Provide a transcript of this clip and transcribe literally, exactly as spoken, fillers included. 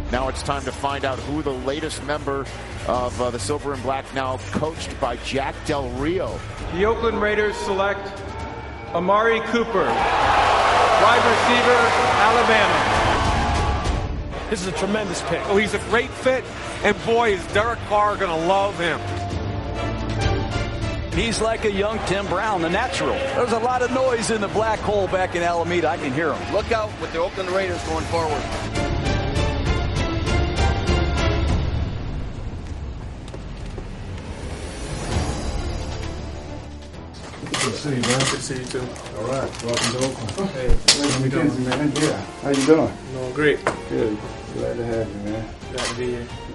Now it's time to find out who the latest member of uh, the Silver and Black, now coached by Jack Del Rio. The Oakland Raiders select Amari Cooper, wide receiver, Alabama. This is a tremendous pick. Oh, he's a great fit, and boy, is Derek Carr going to love him. He's like a young Tim Brown, the natural. There's a lot of noise in the black hole back in Alameda. I can hear him. Look out with the Oakland Raiders going forward. Good to see you, man. Good to see you, too. All right. Welcome to Oakland. Hey, how you doing, man? Yeah. How you doing? Doing great. Good. Glad to have you, man. Glad to be here.